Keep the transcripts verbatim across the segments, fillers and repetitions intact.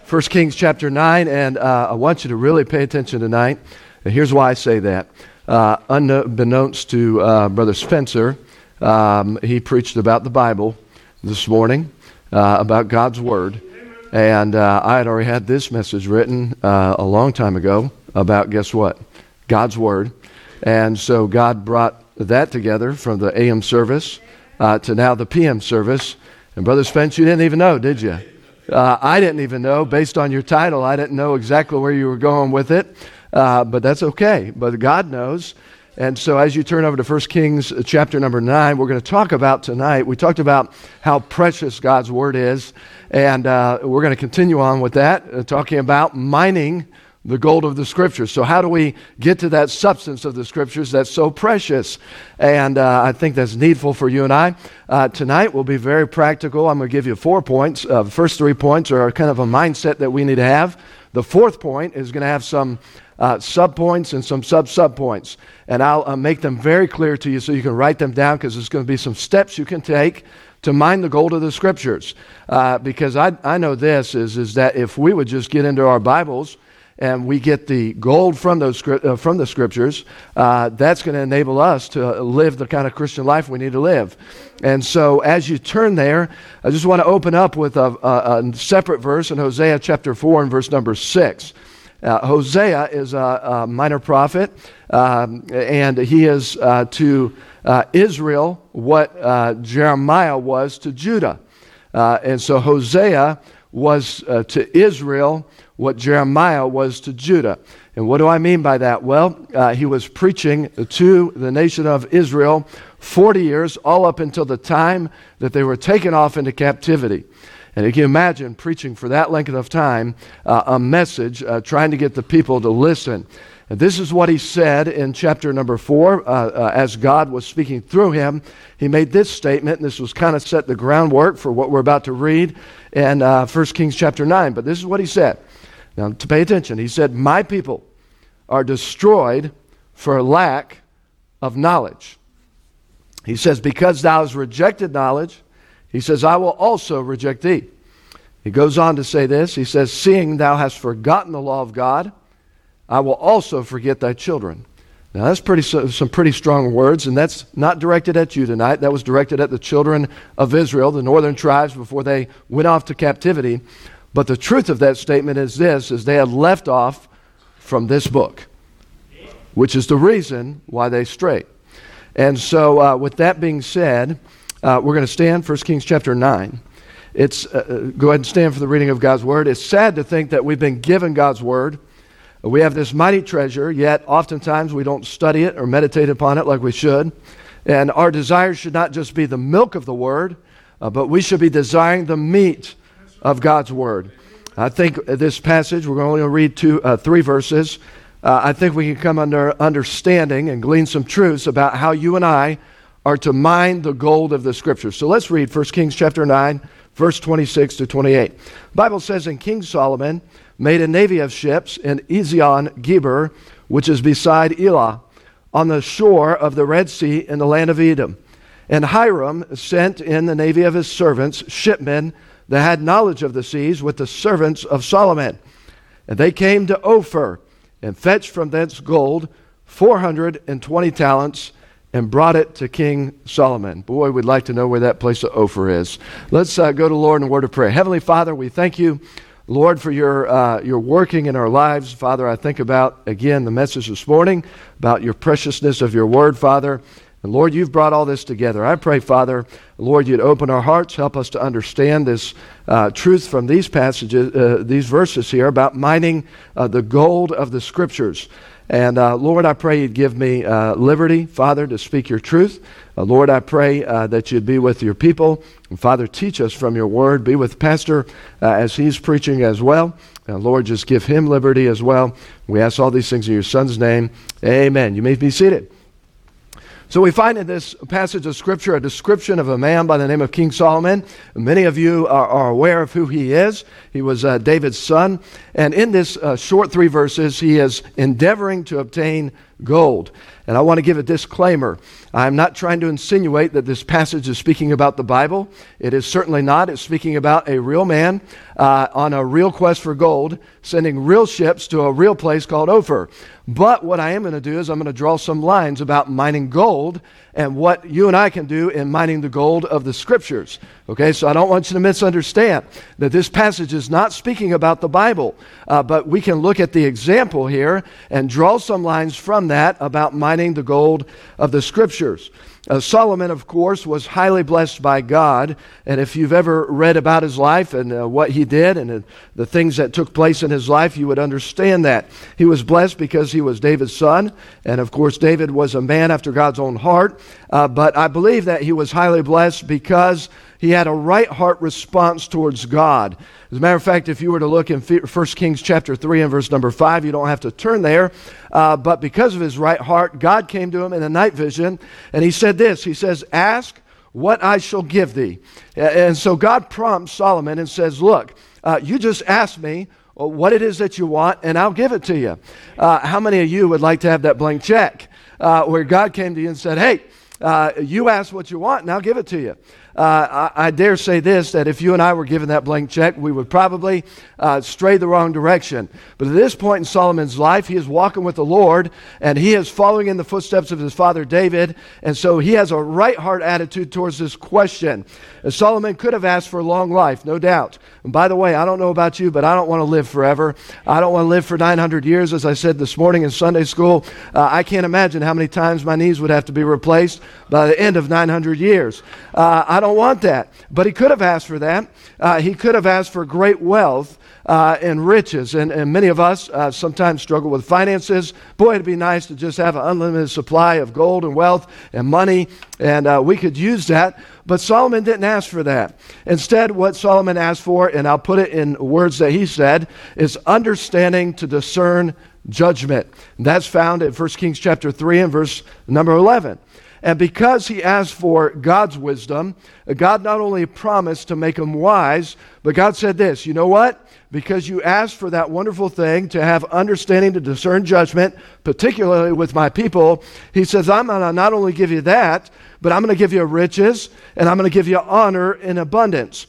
First Kings chapter nine, and uh, I want you to really pay attention tonight. And here's why I say that. Uh, unbeknownst to uh, Brother Spencer, um, he preached about the Bible this morning, uh, about God's Word. And uh, I had already had this message written uh, a long time ago about, guess what? God's Word. And so God brought that together from the A M service uh, to now the P M service. And Brother Spencer, you didn't even know, did you? Uh, I didn't even know. Based on your title, I didn't know exactly where you were going with it. Uh, but that's okay. But God knows. And so as you turn over to First Kings chapter number nine, we're going to talk about tonight. We talked about how precious God's Word is. And uh, we're going to continue on with that, uh, talking about mining the gold of the Scriptures. So how do we get to that substance of the Scriptures that's so precious? And uh, I think that's needful for you and I. Uh, tonight we'll be very practical. I'm going to give you four points. Uh, the first three points are kind of a mindset that we need to have. The fourth point is going to have some uh, sub-points and some sub-sub-points. And I'll uh, make them very clear to you so you can write them down, because there's going to be some steps you can take to mine the gold of the Scriptures. Uh, because I, I know this is, is that if we would just get into our Bibles and we get the gold from those uh, from the Scriptures, uh, that's going to enable us to live the kind of Christian life we need to live. And so as you turn there, I just want to open up with a, a, a separate verse in Hosea chapter four and verse number six. Uh, Hosea is a, a minor prophet, um, and he is uh, to uh, Israel what uh, Jeremiah was to Judah. Uh, and so Hosea was uh, to Israel what Jeremiah was to Judah. And what do I mean by that? Well, uh, he was preaching to the nation of Israel forty years, all up until the time that they were taken off into captivity. And you can imagine preaching for that length of time, uh, a message, uh, trying to get the people to listen. And this is what he said in chapter number four, uh, uh, as God was speaking through him. He made this statement, and this was kind of set the groundwork for what we're about to read in uh, First Kings chapter nine. But this is what he said. Now, to pay attention, he said, "My people are destroyed for lack of knowledge." He says, "Because thou hast rejected knowledge," he says, "I will also reject thee." He goes on to say this. He says, "Seeing thou hast forgotten the law of God, I will also forget thy children." Now, that's pretty some pretty strong words, and that's not directed at you tonight. That was directed at the children of Israel, the northern tribes, before they went off to captivity. But the truth of that statement is this, is they had left off from this book, which is the reason why they strayed. And so uh, with that being said, uh, we're going to stand, First Kings chapter nine. It's uh, go ahead and stand for the reading of God's Word. It's sad to think that we've been given God's Word. We have this mighty treasure, yet oftentimes we don't study it or meditate upon it like we should. And our desires should not just be the milk of the Word, uh, but we should be desiring the meat of God's Word. I think this passage, we're only going to read two, uh, three verses. Uh, I think we can come under understanding and glean some truths about how you and I are to mine the gold of the Scriptures. So let's read First Kings chapter nine, verse twenty-six to twenty-eight. The Bible says, "And King Solomon made a navy of ships in Ezion Geber, which is beside Elah, on the shore of the Red Sea in the land of Edom. And Hiram sent in the navy of his servants, shipmen that had knowledge of the seas, with the servants of Solomon. And they came to Ophir, and fetched from thence gold, four hundred and twenty talents, and brought it to King Solomon." Boy, we'd like to know where that place of Ophir is. Let's uh, go to the Lord in a word of prayer. Heavenly Father, we thank you, Lord, for your uh, your working in our lives. Father, I think about, again, the message this morning, about your preciousness of your word, Father. And Lord, you've brought all this together. I pray, Father, Lord, you'd open our hearts, help us to understand this uh, truth from these passages, uh, these verses here about mining uh, the gold of the Scriptures. And uh, Lord, I pray you'd give me uh, liberty, Father, to speak your truth. Uh, Lord, I pray uh, that you'd be with your people. And Father, teach us from your word. Be with Pastor uh, as he's preaching as well. Uh, Lord, just give him liberty as well. We ask all these things in your Son's name. Amen. You may be seated. So we find in this passage of Scripture a description of a man by the name of King Solomon. Many of you are, are aware of who he is. He was uh, David's son. And in this uh, short three verses, he is endeavoring to obtain gold. And I want to give a disclaimer. I'm not trying to insinuate that this passage is speaking about the Bible. It is certainly not. It's speaking about a real man uh, on a real quest for gold, sending real ships to a real place called Ophir. But what I am going to do is I'm going to draw some lines about mining gold and what you and I can do in mining the gold of the Scriptures. Okay, so I don't want you to misunderstand that this passage is not speaking about the Bible, uh, but we can look at the example here and draw some lines from that about mining the gold of the Scriptures. Uh, Solomon, of course, was highly blessed by God, and if you've ever read about his life and uh, what he did and uh, the things that took place in his life, you would understand that. He was blessed because he was David's son, and of course David was a man after God's own heart, uh, but I believe that he was highly blessed because he had a right heart response towards God. As a matter of fact, if you were to look in First Kings chapter three and verse number five, you don't have to turn there, uh, but because of his right heart, God came to him in a night vision, and he said this, he says, "Ask what I shall give thee." And so God prompts Solomon and says, look, uh, you just ask me what it is that you want, and I'll give it to you. Uh, how many of you would like to have that blank check uh, where God came to you and said, hey, uh, you ask what you want, and I'll give it to you? Uh, I, I dare say this, that if you and I were given that blank check, we would probably uh, stray the wrong direction. But at this point in Solomon's life, he is walking with the Lord, and he is following in the footsteps of his father David, and so he has a right heart attitude towards this question. And Solomon could have asked for a long life, no doubt. And by the way, I don't know about you, but I don't want to live forever. I don't want to live for nine hundred years, as I said this morning in Sunday school. Uh, I can't imagine how many times my knees would have to be replaced by the end of nine hundred years. Uh, I don't want that. But he could have asked for that. Uh, he could have asked for great wealth uh, and riches. And, and many of us uh, sometimes struggle with finances. Boy, it'd be nice to just have an unlimited supply of gold and wealth and money, and uh, we could use that. But Solomon didn't ask for that. Instead, what Solomon asked for, and I'll put it in words that he said, is understanding to discern judgment. And that's found in First Kings chapter three and verse number eleven. And because he asked for God's wisdom, God not only promised to make him wise, but God said this, you know what? Because you asked for that wonderful thing to have understanding to discern judgment, particularly with my people, he says, I'm going to not only give you that, but I'm going to give you riches, and I'm going to give you honor in abundance.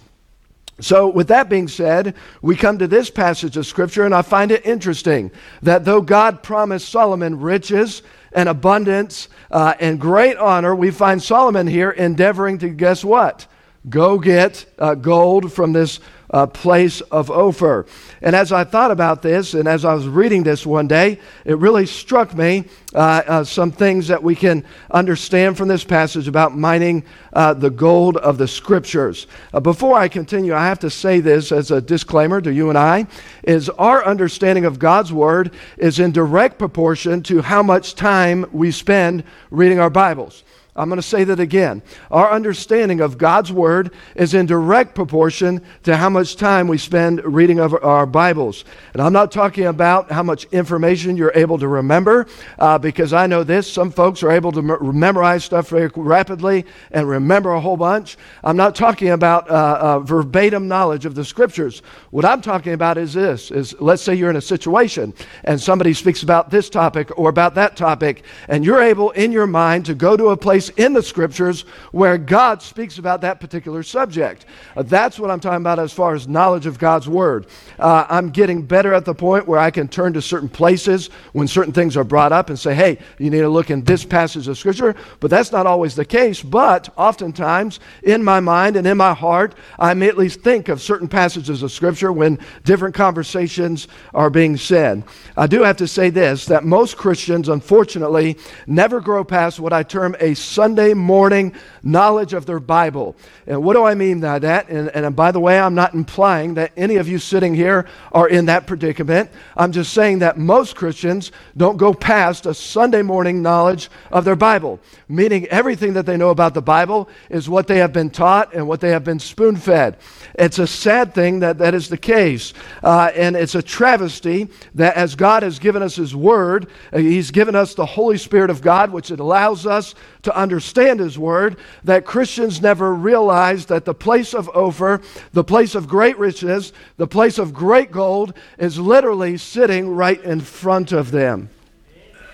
So with that being said, we come to this passage of Scripture, and I find it interesting that though God promised Solomon riches and abundance uh, and great honor, we find Solomon here endeavoring to, guess what? Go get uh, gold from this uh, place of Ophir. And as I thought about this, and as I was reading this one day, it really struck me uh, uh, some things that we can understand from this passage about mining uh, the gold of the Scriptures. Uh, before I continue, I have to say this as a disclaimer to you and I, is our understanding of God's Word is in direct proportion to how much time we spend reading our Bibles. I'm going to say that again. Our understanding of God's Word is in direct proportion to how much time we spend reading of our Bibles. And I'm not talking about how much information you're able to remember, uh, because I know this. Some folks are able to m- memorize stuff very rapidly and remember a whole bunch. I'm not talking about uh, uh, verbatim knowledge of the Scriptures. What I'm talking about is this, is let's say you're in a situation and somebody speaks about this topic or about that topic, and you're able in your mind to go to a place in the Scriptures where God speaks about that particular subject. Uh, that's what I'm talking about as far as knowledge of God's Word. Uh, I'm getting better at the point where I can turn to certain places when certain things are brought up and say, hey, you need to look in this passage of Scripture, but that's not always the case. But oftentimes, in my mind and in my heart, I may at least think of certain passages of Scripture when different conversations are being said. I do have to say this, that most Christians, unfortunately, never grow past what I term a Sunday morning knowledge of their Bible. And what do I mean by that? And, and by the way, I'm not implying that any of you sitting here are in that predicament. I'm just saying that most Christians don't go past a Sunday morning knowledge of their Bible, meaning everything that they know about the Bible is what they have been taught and what they have been spoon-fed. It's a sad thing that that is the case. Uh, and it's a travesty that as God has given us His Word, uh, He's given us the Holy Spirit of God, which it allows us to understand His Word, that Christians never realize that the place of Ophir, the place of great riches, the place of great gold is literally sitting right in front of them.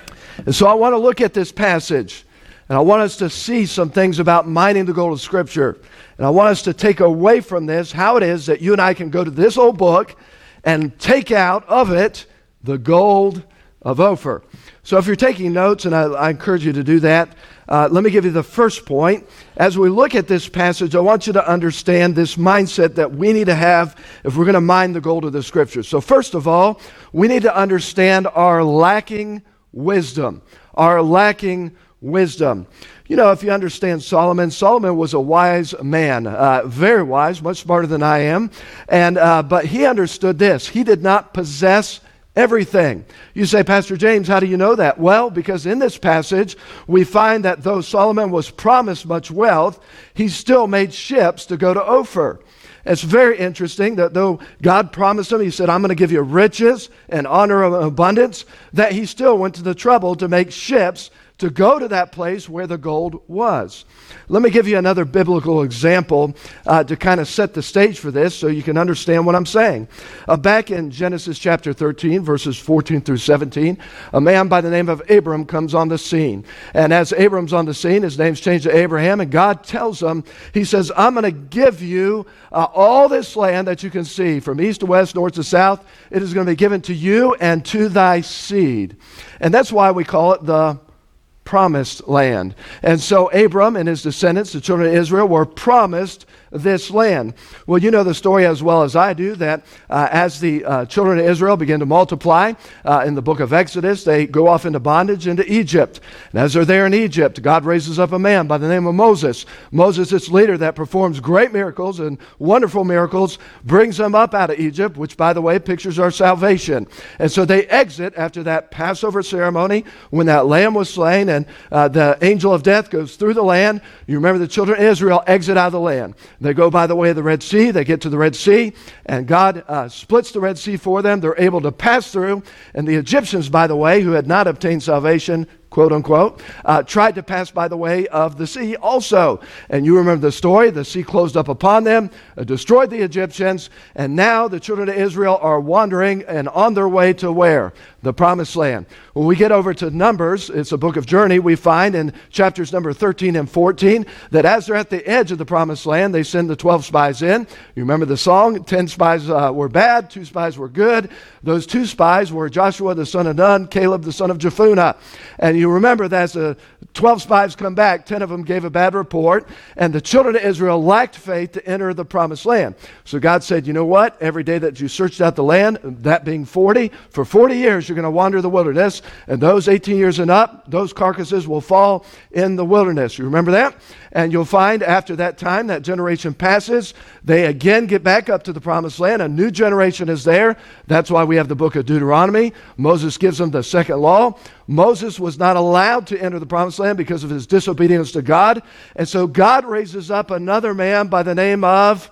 And so I want to look at this passage, and I want us to see some things about mining the gold of Scripture. And I want us to take away from this how it is that you and I can go to this old book and take out of it the gold of Ophir. So if you're taking notes, and I, I encourage you to do that, uh, let me give you the first point. As we look at this passage, I want you to understand this mindset that we need to have if we're going to mine the gold of the Scriptures. So first of all, we need to understand our lacking wisdom. Our lacking wisdom. You know, if you understand Solomon, Solomon was a wise man, uh, very wise, much smarter than I am. And uh, but he understood this. He did not possess everything. You say, Pastor James, how do you know that? Well, because in this passage, we find that though Solomon was promised much wealth, he still made ships to go to Ophir. It's very interesting that though God promised him, he said, I'm going to give you riches and honor and abundance, that he still went to the trouble to make ships to go to that place where the gold was. Let me give you another biblical example uh, to kind of set the stage for this so you can understand what I'm saying. Uh, back in Genesis chapter thirteen, verses fourteen through seventeen, a man by the name of Abram comes on the scene. And as Abram's on the scene, his name's changed to Abraham, and God tells him, he says, I'm going to give you uh, all this land that you can see from east to west, north to south. It is going to be given to you and to thy seed. And that's why we call it the promised land. And so Abram and his descendants, the children of Israel, were promised this land. Well, you know the story as well as I do, that uh, as the uh, children of Israel begin to multiply uh, in the book of Exodus, they go off into bondage into Egypt. And as they're there in Egypt, God raises up a man by the name of Moses. Moses, its leader, that performs great miracles and wonderful miracles, brings them up out of Egypt, which, by the way, pictures our salvation. And so they exit after that Passover ceremony when that lamb was slain and uh, the angel of death goes through the land. You remember the children of Israel exit out of the land. They go by the way of the Red Sea. They get to the Red Sea, and God uh, splits the Red Sea for them. They're able to pass through. And the Egyptians, by the way, who had not obtained salvation, quote unquote, uh, tried to pass by the way of the sea also. And you remember the story. The sea closed up upon them, uh, destroyed the Egyptians, and now the children of Israel are wandering and on their way to where? The promised land. When we get over to Numbers, it's a book of journey, we find in chapters number thirteen and fourteen that as they're at the edge of the promised land, they send the twelve spies in. You remember the song, ten spies uh, were bad, two spies were good. Those two spies were Joshua the son of Nun, Caleb the son of Jephunneh. And you remember that as the twelve spies come back, ten of them gave a bad report, and the children of Israel lacked faith to enter the promised land. So God said, you know what? Every day that you searched out the land, that being forty, for forty years you're going to wander the wilderness, and those eighteen years and up, those carcasses will fall in the wilderness. You remember that? And you'll find after that time, that generation passes, they again get back up to the promised land. A new generation is there. That's why we have the book of Deuteronomy. Moses gives them the second law. Moses was not allowed to enter the promised land because of his disobedience to God. And so God raises up another man by the name of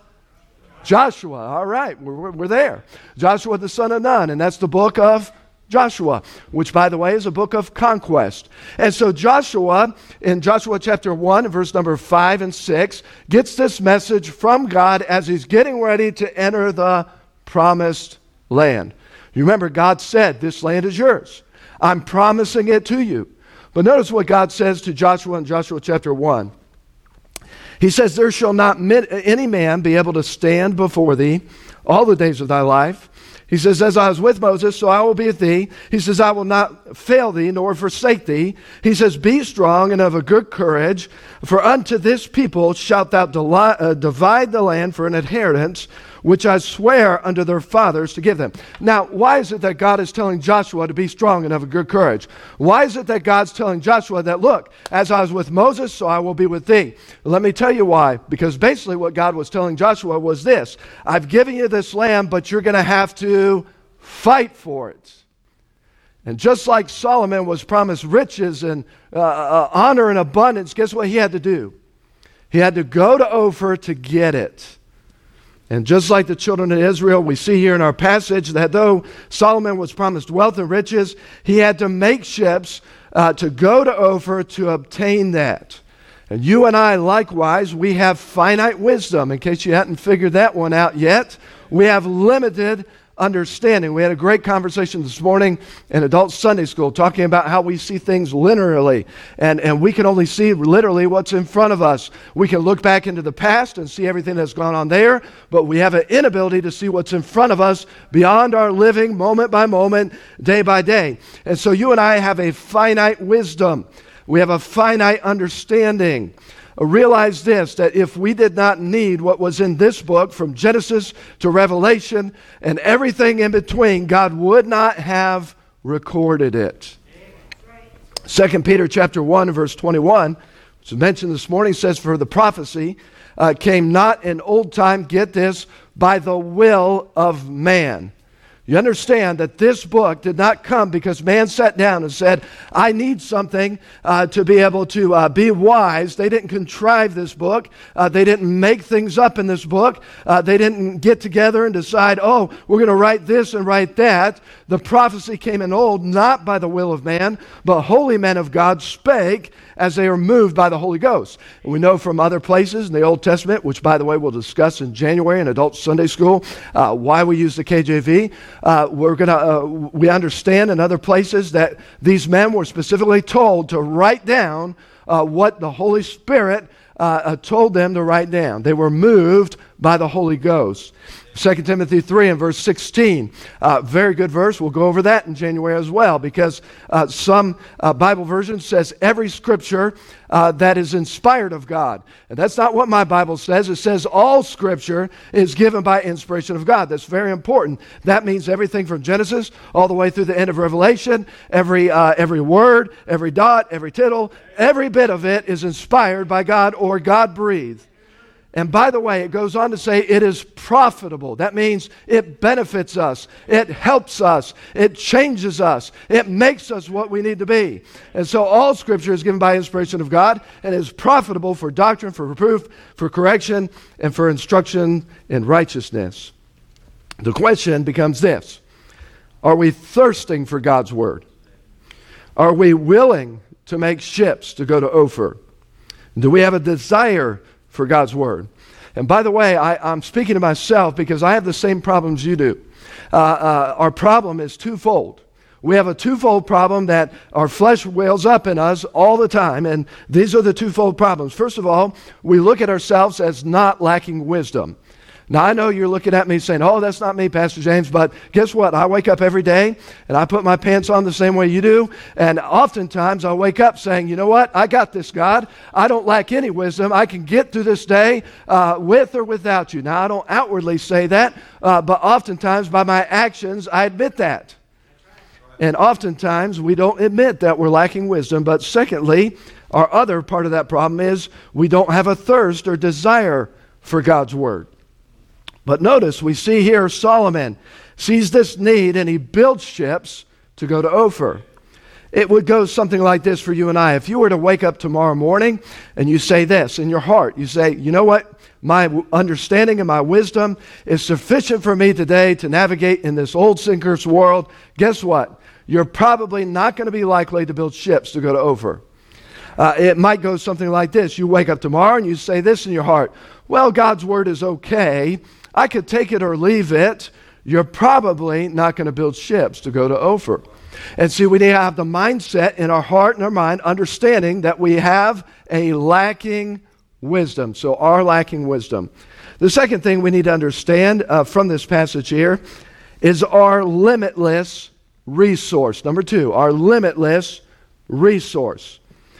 Joshua. All right, we're, we're there. Joshua the son of Nun, and that's the book of Joshua, which, by the way, is a book of conquest. And so Joshua, in Joshua chapter one, verse number five and six, gets this message from God as he's getting ready to enter the promised land. You remember, God said, this land is yours. I'm promising it to you. But notice what God says to Joshua in Joshua chapter one. He says, there shall not any man be able to stand before thee all the days of thy life. He says, as I was with Moses, so I will be with thee. He says, I will not fail thee, nor forsake thee. He says, be strong and of a good courage, for unto this people shalt thou deli- uh, divide the land for an inheritance, which I swear unto their fathers to give them. Now, why is it that God is telling Joshua to be strong and have a good courage? Why is it that God's telling Joshua that, look, as I was with Moses, so I will be with thee? Let me tell you why. Because basically what God was telling Joshua was this: I've given you this land, but you're going to have to fight for it. And just like Solomon was promised riches and uh, uh, honor and abundance, guess what he had to do? He had to go to Ophir to get it. And just like the children of Israel, we see here in our passage that though Solomon was promised wealth and riches, he had to make ships uh, to go to Ophir to obtain that. And you and I, likewise, we have finite wisdom. In case you hadn't figured that one out yet, we have limited understanding. We had a great conversation this morning in Adult Sunday School talking about how we see things linearly, and, and we can only see literally what's in front of us. We can look back into the past and see everything that's gone on there, but we have an inability to see what's in front of us beyond our living moment by moment, day by day. And so you and I have a finite wisdom. We have a finite understanding. Realize this, that if we did not need what was in this book from Genesis to Revelation and everything in between, God would not have recorded it. Second Peter chapter one, verse twenty-one, which was mentioned this morning, says, for the prophecy uh, came not in old time, get this, by the will of man. You understand that this book did not come because man sat down and said, I need something uh, to be able to uh, be wise. They didn't contrive this book. Uh, they didn't make things up in this book. Uh, they didn't get together and decide, oh, we're going to write this and write that. The prophecy came in old, not by the will of man, but holy men of God spake as they were moved by the Holy Ghost. And we know from other places in the Old Testament, which, by the way, we'll discuss in January in Adult Sunday School, uh, why we use the K J V. Uh, we're gonna, uh, we understand in other places that these men were specifically told to write down uh, what the Holy Spirit uh, uh, told them to write down. They were moved by the Holy Ghost. Second Timothy three and verse sixteen, uh, very good verse. We'll go over that in January as well, because uh, some uh, Bible versions says every scripture uh, that is inspired of God. And that's not what my Bible says. It says all scripture is given by inspiration of God. That's very important. That means everything from Genesis all the way through the end of Revelation, every, uh, every word, every dot, every tittle, every bit of it is inspired by God or God-breathed. And by the way, it goes on to say it is profitable. That means it benefits us. It helps us. It changes us. It makes us what we need to be. And so all Scripture is given by inspiration of God and is profitable for doctrine, for reproof, for correction, and for instruction in righteousness. The question becomes this: are we thirsting for God's Word? Are we willing to make ships to go to Ophir? Do we have a desire for God's Word? And by the way, I, I'm speaking to myself because I have the same problems you do. Uh, uh, our problem is twofold. We have a twofold problem that our flesh wails up in us all the time, and these are the twofold problems. First of all, we look at ourselves as not lacking wisdom. Now, I know you're looking at me saying, oh, that's not me, Pastor James, but guess what? I wake up every day, and I put my pants on the same way you do, and oftentimes I wake up saying, you know what? I got this, God. I don't lack any wisdom. I can get through this day uh, with or without you. Now, I don't outwardly say that, uh, but oftentimes by my actions, I admit that. And oftentimes, we don't admit that we're lacking wisdom, but secondly, our other part of that problem is we don't have a thirst or desire for God's Word. But notice, we see here Solomon sees this need and he builds ships to go to Ophir. It would go something like this for you and I. If you were to wake up tomorrow morning and you say this in your heart, you say, you know what? My understanding and my wisdom is sufficient for me today to navigate in this old sinker's world. Guess what? You're probably not going to be likely to build ships to go to Ophir. Uh, it might go something like this. You wake up tomorrow and you say this in your heart. Well, God's Word is okay. I could take it or leave it. You're probably not going to build ships to go to Ophir. And see, we need to have the mindset in our heart and our mind, understanding that we have a lacking wisdom. So our lacking wisdom. The second thing we need to understand uh, from this passage here is our limitless resource. Number two, our limitless resource.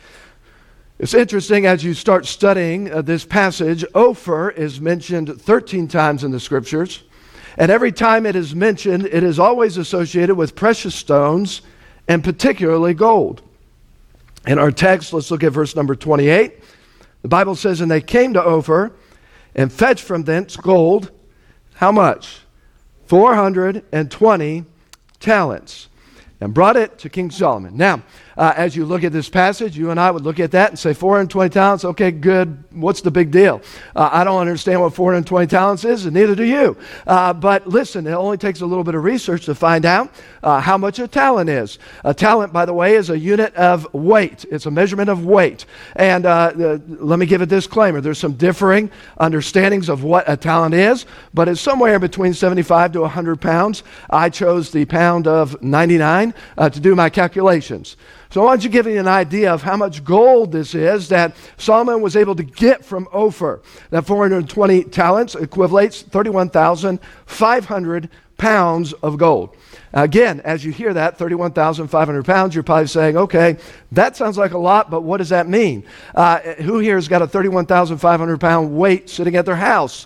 It's interesting as you start studying uh, this passage, Ophir is mentioned thirteen times in the Scriptures. And every time it is mentioned, it is always associated with precious stones and particularly gold. In our text, let's look at verse number twenty-eight. The Bible says, and they came to Ophir and fetched from thence gold. How much? four hundred twenty talents. and brought it to King Solomon. Now, uh, as you look at this passage, you and I would look at that and say, four hundred twenty talents, okay, good. What's the big deal? Uh, I don't understand what four hundred twenty talents is, and neither do you. Uh, but listen, it only takes a little bit of research to find out uh, how much a talent is. A talent, by the way, is a unit of weight. It's a measurement of weight. And uh, the, let me give a disclaimer. There's some differing understandings of what a talent is, but it's somewhere between seventy-five to one hundred pounds. I chose the pound of ninety-nine uh, to do my calculations. So I want you to give you an idea of how much gold this is that Solomon was able to get from Ophir. That four hundred twenty talents equivalates thirty-one thousand five hundred pounds of gold. Again, as you hear that, thirty-one thousand five hundred pounds, you're probably saying, okay, that sounds like a lot, but what does that mean? Uh, who here has got a thirty-one thousand five hundred pound weight sitting at their house?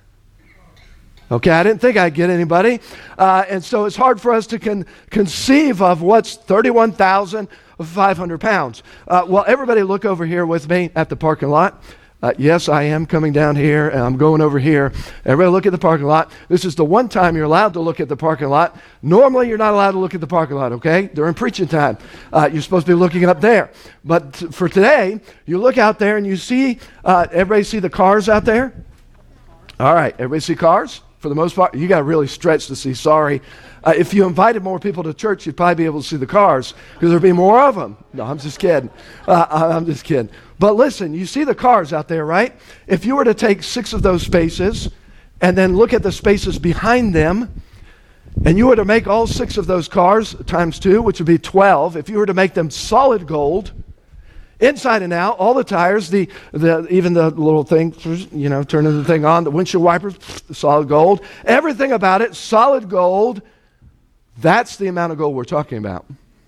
Okay, I didn't think I'd get anybody. Uh, and so it's hard for us to con- conceive of what's thirty-one thousand five hundred pounds. Uh, well, everybody look over here with me at the parking lot. Uh, yes, I am coming down here, and I'm going over here. Everybody look at the parking lot. This is the one time you're allowed to look at the parking lot. Normally, you're not allowed to look at the parking lot, okay? During preaching time, uh, you're supposed to be looking up there. But t- for today, you look out there and you see, uh, everybody see the cars out there? All right, everybody see cars? For the most part, you got to really stretch to see. Sorry. Uh, if you invited more people to church, you'd probably be able to see the cars because there'd be more of them. No, I'm just kidding. Uh, I'm just kidding. But listen, you see the cars out there, right? If you were to take six of those spaces and then look at the spaces behind them, and you were to make all six of those cars times two, which would be twelve, if you were to make them solid gold, inside and out, all the tires, the, the even the little thing, you know, turning the thing on, the windshield wipers, solid gold. Everything about it, solid gold. That's the amount of gold we're talking about.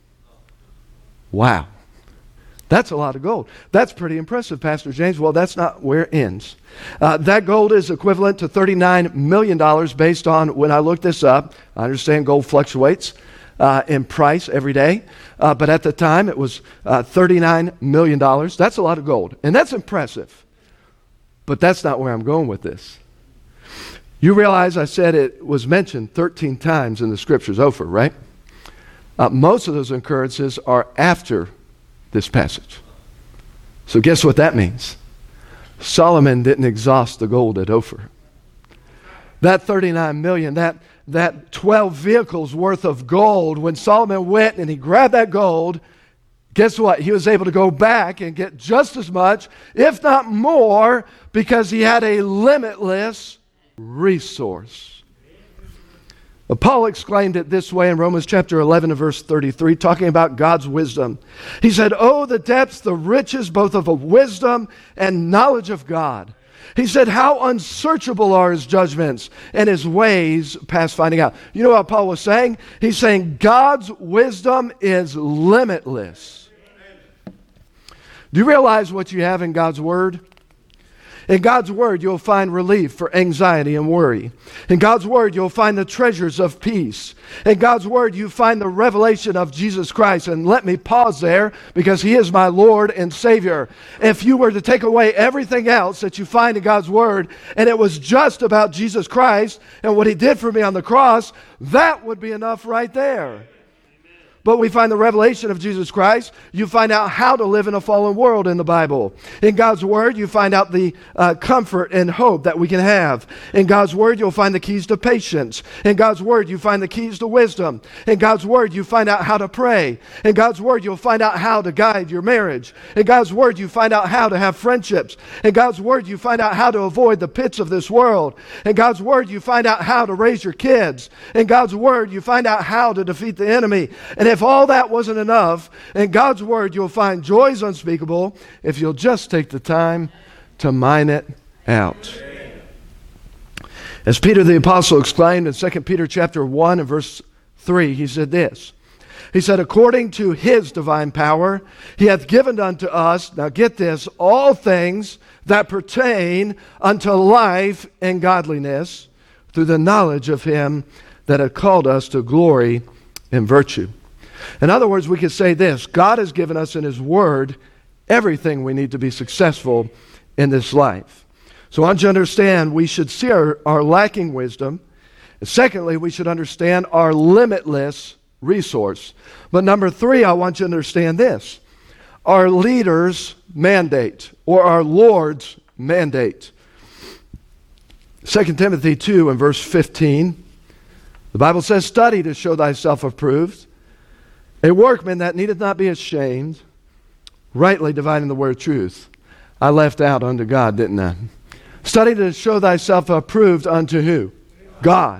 Wow. That's a lot of gold. That's pretty impressive, Pastor James. Well, that's not where it ends. Uh, that gold is equivalent to thirty-nine million dollars based on, when I looked this up, I understand gold fluctuates Uh, in price every day. Uh, but at the time, it was uh, thirty-nine million dollars. That's a lot of gold. And that's impressive. But that's not where I'm going with this. You realize I said it was mentioned thirteen times in the scriptures, Ophir, right? Uh, most of those occurrences are after this passage. So guess what that means? Solomon didn't exhaust the gold at Ophir. That thirty-nine million, that that twelve vehicles worth of gold, when Solomon went and he grabbed that gold, guess what? He was able to go back and get just as much, if not more, because he had a limitless resource. But Paul exclaimed it this way in Romans chapter eleven and verse thirty-three, talking about God's wisdom. He said, "Oh, the depths, the riches, both of a wisdom and knowledge of God." He said, "How unsearchable are his judgments and his ways past finding out." You know what Paul was saying? He's saying God's wisdom is limitless. Do you realize what you have in God's Word? In God's Word, you'll find relief for anxiety and worry. In God's Word, you'll find the treasures of peace. In God's Word, you find the revelation of Jesus Christ. And let me pause there, because He is my Lord and Savior. If you were to take away everything else that you find in God's Word, and it was just about Jesus Christ and what He did for me on the cross, that would be enough right there. But we find the revelation of Jesus Christ. You find out how to live in a fallen world in the Bible. In God's Word, you find out the uh, comfort and hope that we can have. In God's Word, you'll find the keys to patience. In God's Word, you find the keys to wisdom. In God's Word, you find out how to pray. In God's Word, you'll find out how to guide your marriage. In God's Word, you find out how to have friendships. In God's Word, you find out how to avoid the pits of this world. In God's Word, you find out how to raise your kids. In God's Word, you find out how to defeat the enemy. And if all that wasn't enough, in God's Word you'll find joys unspeakable if you'll just take the time to mine it out. As Peter the Apostle exclaimed in Second Peter chapter one and verse three, he said this. He said, "According to His divine power, He hath given unto us," now get this, "all things that pertain unto life and godliness, through the knowledge of Him that hath called us to glory and virtue." In other words, we could say this: God has given us in His Word everything we need to be successful in this life. So I want you to understand we should see our, our lacking wisdom. And secondly, we should understand our limitless resource. But number three, I want you to understand this. Our leader's mandate, or our Lord's mandate. Second Timothy two and verse fifteen, the Bible says, study to show thyself approved, a workman that needeth not be ashamed, rightly dividing the word of truth. I left out unto God, didn't I? Study to show thyself approved unto who? God.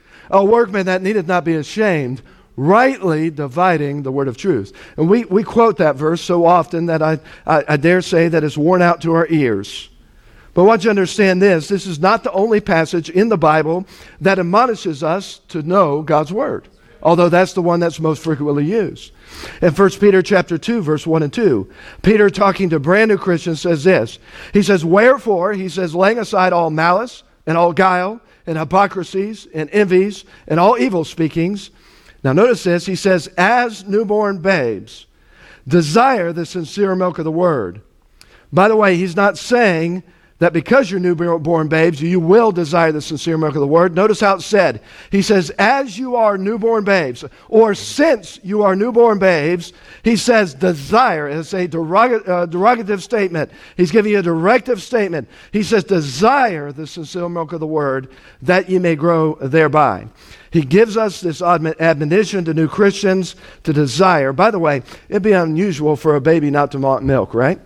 A workman that needeth not be ashamed, rightly dividing the word of truth. And we, we quote that verse so often that I, I, I dare say that it's worn out to our ears. But I want you to understand this. This is not the only passage in the Bible that admonishes us to know God's word, although that's the one that's most frequently used. In First Peter chapter two, verse one and two, Peter, talking to brand new Christians, says this. He says, wherefore, he says, laying aside all malice and all guile and hypocrisies and envies and all evil speakings. Now notice this. He says, as newborn babes, desire the sincere milk of the word. By the way, he's not saying that because you're newborn babes, you will desire the sincere milk of the word. Notice how it's said. He says, as you are newborn babes, or since you are newborn babes, he says, desire. It's a derog- uh, derogative statement. He's giving you a directive statement. He says, desire the sincere milk of the word, that ye may grow thereby. He gives us this admonition to new Christians to desire. By the way, it'd be unusual for a baby not to want milk, right?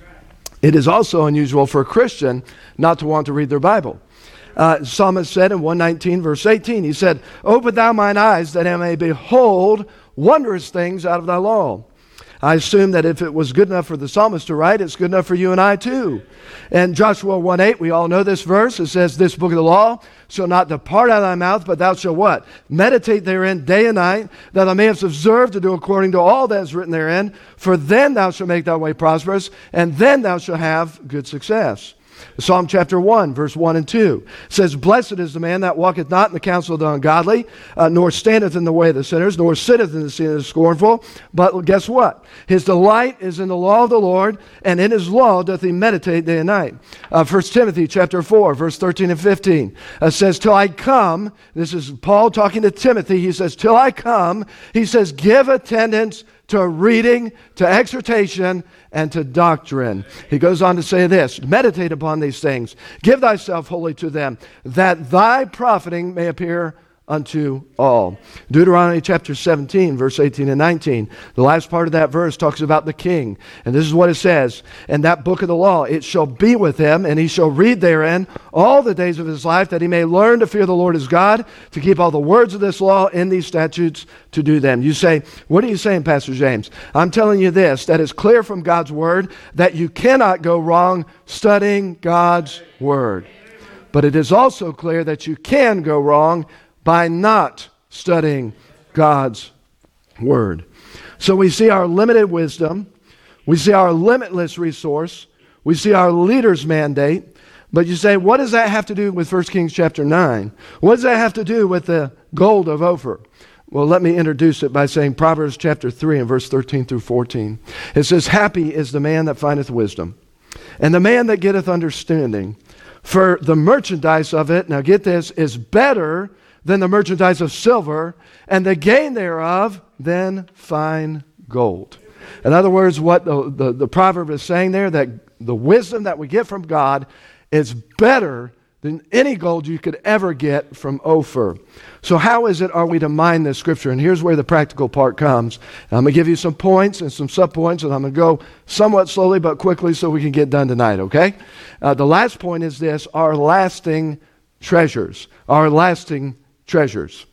It is also unusual for a Christian not to want to read their Bible. Uh, Psalmist said in one nineteen, verse eighteen, he said, open thou mine eyes that I may behold wondrous things out of thy law. I assume that if it was good enough for the psalmist to write, it's good enough for you and I too. And Joshua one eight, we all know this verse. It says, this book of the law shall not depart out of thy mouth, but thou shalt what? Meditate therein day and night, that thou mayest observe to do according to all that is written therein. For then thou shalt make thy way prosperous, and then thou shalt have good success. Psalm chapter one, verse one and two says, blessed is the man that walketh not in the counsel of the ungodly, uh, nor standeth in the way of the sinners, nor sitteth in the seat of the scornful. But guess what? His delight is in the law of the Lord, and in his law doth he meditate day and night. Uh, First Timothy chapter four, verse thirteen and fifteen uh, says, till I come, this is Paul talking to Timothy, he says, till I come, he says, give attendance to reading, to exhortation, and to doctrine. He goes on to say this, meditate upon these things, give thyself wholly to them, that thy profiting may appear unto all. Deuteronomy chapter seventeen, verse eighteen and nineteen. The last part of that verse talks about the king. And this is what it says. And that book of the law, it shall be with him, and he shall read therein all the days of his life, that he may learn to fear the Lord his God, to keep all the words of this law and these statutes to do them. You say, what are you saying, Pastor James? I'm telling you this, that is clear from God's word, that you cannot go wrong studying God's word. But it is also clear that you can go wrong by not studying God's word. So we see our limited wisdom, we see our limitless resource, we see our leader's mandate. But you say, what does that have to do with First Kings chapter nine? What does that have to do with the gold of Ophir? Well, let me introduce it by saying Proverbs chapter three and verse thirteen through fourteen. It says, happy is the man that findeth wisdom, and the man that getteth understanding. For the merchandise of it, now get this, is better than the merchandise of silver, and the gain thereof than fine gold. In other words, what the, the, the proverb is saying there, that the wisdom that we get from God is better than any gold you could ever get from Ophir. So how is it are we to mine this scripture? And here's where the practical part comes. I'm going to give you some points and some subpoints, and I'm going to go somewhat slowly but quickly so we can get done tonight, okay? Uh, the last point is this, our lasting treasures. Our lasting treasures.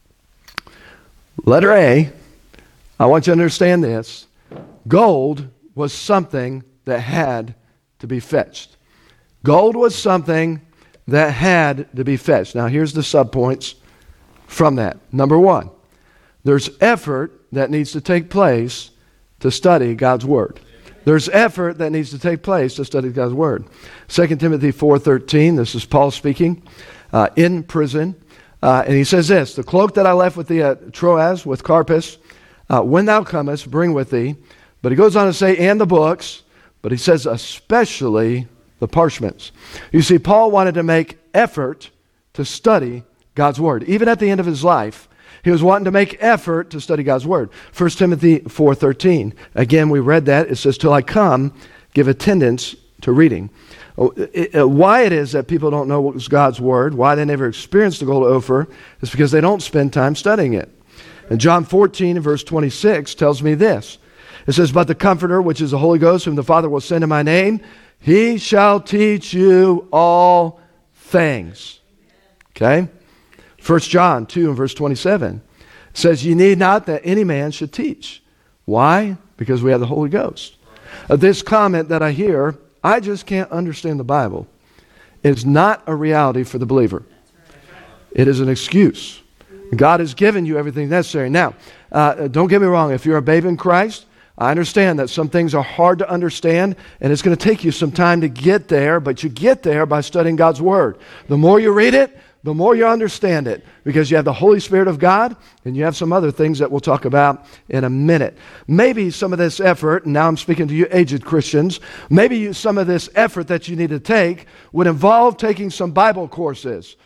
Letter A, I want you to understand this. Gold was something that had to be fetched. Gold was something that had to be fetched. Now here's the subpoints from that. Number one, there's effort that needs to take place to study God's word. There's effort that needs to take place to study God's word. Second Timothy four thirteen, this is Paul speaking, uh, in prison. Uh, and he says this, the cloak that I left with thee at Troas with Carpus, uh, when thou comest, bring with thee. But he goes on to say, and the books, but he says especially the parchments. You see, Paul wanted to make effort to study God's word. Even at the end of his life, He was wanting to make effort to study God's Word. First Timothy four thirteen. Again, we read that. It says, till I come, give attendance to reading. Why it is that people don't know what was God's Word, why they never experienced the gold of Ophir, is because they don't spend time studying it. And John fourteen, verse twenty-six, tells me this. It says, but the Comforter, which is the Holy Ghost, whom the Father will send in my name, he shall teach you all things. Okay? First John two and verse twenty-seven says, ye need not that any man should teach. Why? Because we have the Holy Ghost. Uh, this comment that I hear, I just can't understand the Bible, is not a reality for the believer. It is an excuse. God has given you everything necessary. Now, uh, don't get me wrong. If you're a babe in Christ, I understand that some things are hard to understand, and it's going to take you some time to get there, but you get there by studying God's Word. The more you read it, the more you understand it, because you have the Holy Spirit of God, and you have some other things that we'll talk about in a minute. Maybe some of this effort, and now I'm speaking to you aged Christians, maybe you, some of this effort that you need to take would involve taking some Bible courses.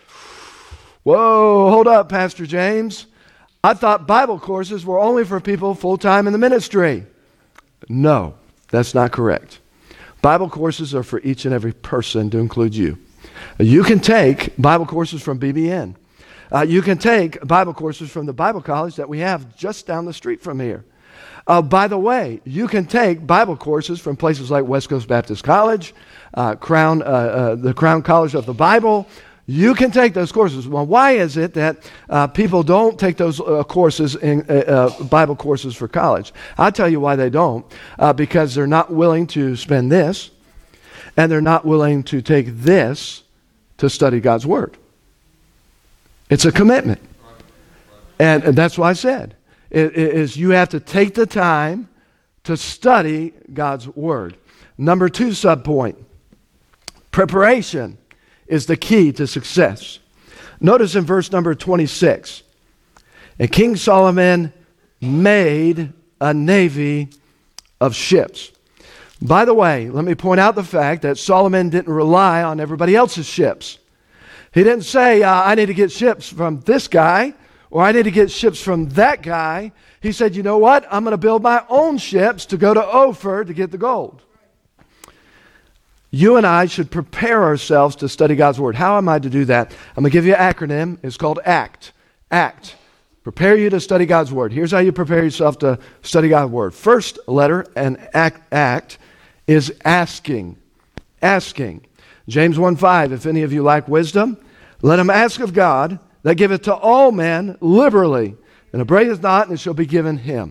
Whoa, hold up, Pastor James. I thought Bible courses were only for people full-time in the ministry. No, that's not correct. Bible courses are for each and every person, to include you. You can take Bible courses from B B N. Uh, you can take Bible courses from the Bible college that we have just down the street from here. Uh, by the way, you can take Bible courses from places like West Coast Baptist College, uh, Crown, uh, uh, the Crown College of the Bible. You can take those courses. Well, why is it that uh, people don't take those uh, courses, in uh, uh, Bible courses for college? I'll tell you why they don't. Uh, because they're not willing to spend this, and they're not willing to take this to study God's Word. It's a commitment. And, and that's why I said, it, it is you have to take the time to study God's Word. Number two subpoint, preparation is the key to success. Notice in verse number twenty-six, and King Solomon made a navy of ships. By the way, let me point out the fact that Solomon didn't rely on everybody else's ships. He didn't say, uh, I need to get ships from this guy, or I need to get ships from that guy. He said, you know what? I'm going to build my own ships to go to Ophir to get the gold. You and I should prepare ourselves to study God's Word. How am I to do that? I'm going to give you an acronym. It's called ACT. ACT. Prepare you to study God's Word. Here's how you prepare yourself to study God's Word. First letter and ACT, ACT is asking. Asking. James one five, if any of you lack wisdom, let him ask of God, that giveth to all men liberally, and upbraideth not, and it shall be given him.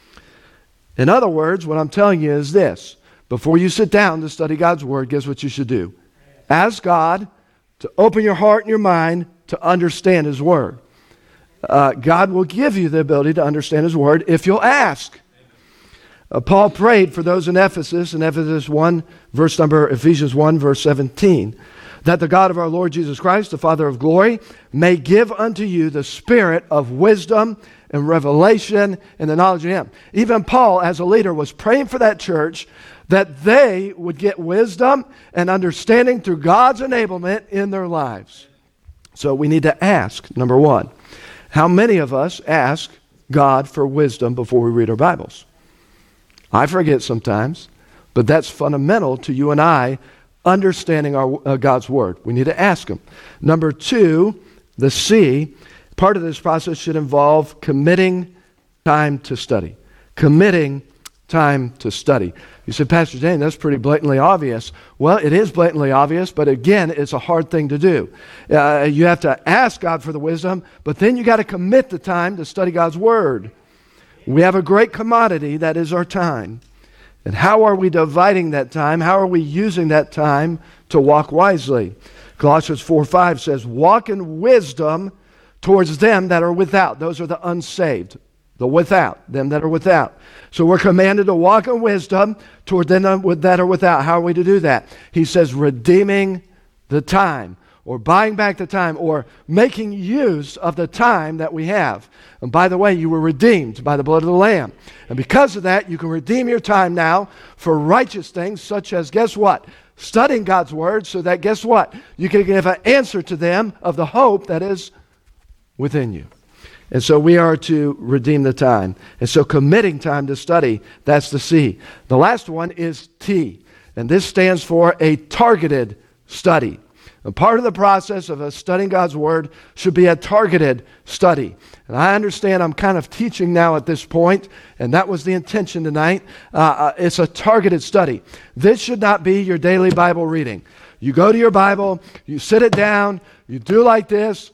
In other words, what I'm telling you is this. Before you sit down to study God's Word, guess what you should do? Ask God to open your heart and your mind to understand His Word. Uh, God will give you the ability to understand His Word if you'll ask. Uh, Paul prayed for those in Ephesus, in Ephesus one, verse number, Ephesians one, verse seventeen, that the God of our Lord Jesus Christ, the Father of glory, may give unto you the spirit of wisdom and revelation and the knowledge of Him. Even Paul, as a leader, was praying for that church that they would get wisdom and understanding through God's enablement in their lives. So we need to ask, number one, how many of us ask God for wisdom before we read our Bibles? I forget sometimes, but that's fundamental to you and I understanding our uh, God's Word. We need to ask Him. Number two, the C, part of this process should involve committing time to study. Committing time to study. You said, Pastor Dan, that's pretty blatantly obvious. Well, it is blatantly obvious, but again, it's a hard thing to do. Uh, you have to ask God for the wisdom, but then you got to commit the time to study God's Word. We have a great commodity, that is our time. And how are we dividing that time? How are we using that time to walk wisely? Colossians four five says, walk in wisdom towards them that are without. Those are the unsaved. The without, them that are without. So we're commanded to walk in wisdom toward them that are without. How are we to do that? He says, redeeming the time, or buying back the time, or making use of the time that we have. And by the way, you were redeemed by the blood of the Lamb. And because of that, you can redeem your time now for righteous things, such as, guess what? Studying God's Word, so that, guess what? You can give an answer to them of the hope that is within you. And so we are to redeem the time. And so committing time to study, that's the C. The last one is T. And this stands for a targeted study. And part of the process of us studying God's Word should be a targeted study. And I understand I'm kind of teaching now at this point, and that was the intention tonight. Uh, uh, it's a targeted study. This should not be your daily Bible reading. You go to your Bible, you sit it down, you do like this.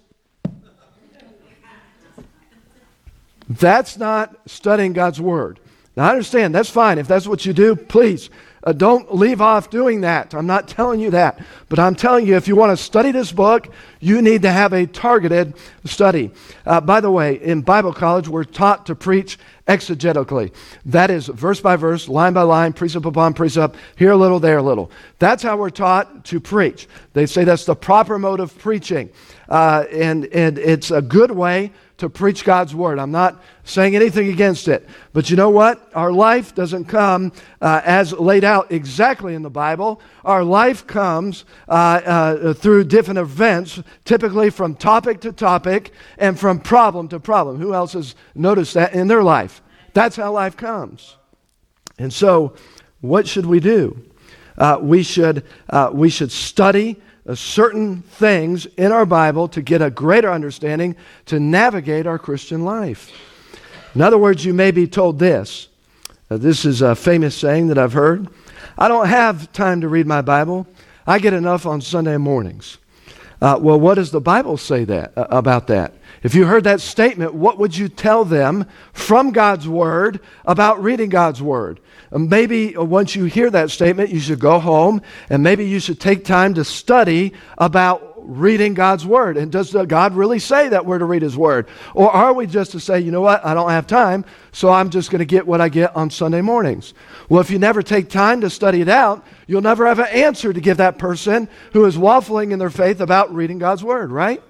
That's not studying God's Word. Now I understand, that's fine. If that's what you do, please. Uh, don't leave off doing that. I'm not telling you that. But I'm telling you, if you want to study this book, you need to have a targeted study. Uh, by the way, in Bible college, we're taught to preach exegetically. That is verse by verse, line by line, precept upon precept, here a little, there a little. That's how we're taught to preach. They say that's the proper mode of preaching. Uh, and, and it's a good way to preach God's Word. I'm not saying anything against it. But you know what? Our life doesn't come uh, as laid out exactly in the Bible. Our life comes uh, uh, through different events, typically from topic to topic and from problem to problem. Who else has noticed that in their life? That's how life comes. And so, what should we do? Uh, we should uh, we should study Uh, certain things in our Bible to get a greater understanding to navigate our Christian life. In other words, you may be told this. Uh, this is a famous saying that I've heard. I don't have time to read my Bible. I get enough on Sunday mornings. Uh, well, what does the Bible say that uh, about that? If you heard that statement, what would you tell them from God's Word about reading God's Word? Maybe once you hear that statement, you should go home and maybe you should take time to study about reading God's Word. And does God really say that we're to read His Word? Or are we just to say, you know what, I don't have time, so I'm just going to get what I get on Sunday mornings? Well, if you never take time to study it out, you'll never have an answer to give that person who is waffling in their faith about reading God's Word, right?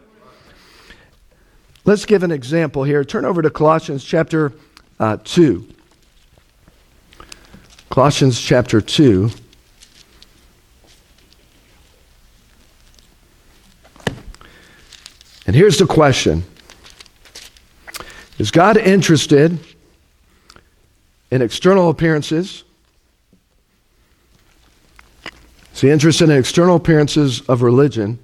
Let's give an example here. Turn over to Colossians chapter uh, two. Colossians chapter two. And here's the question. Is God interested in external appearances? Is He interested in external appearances of religion?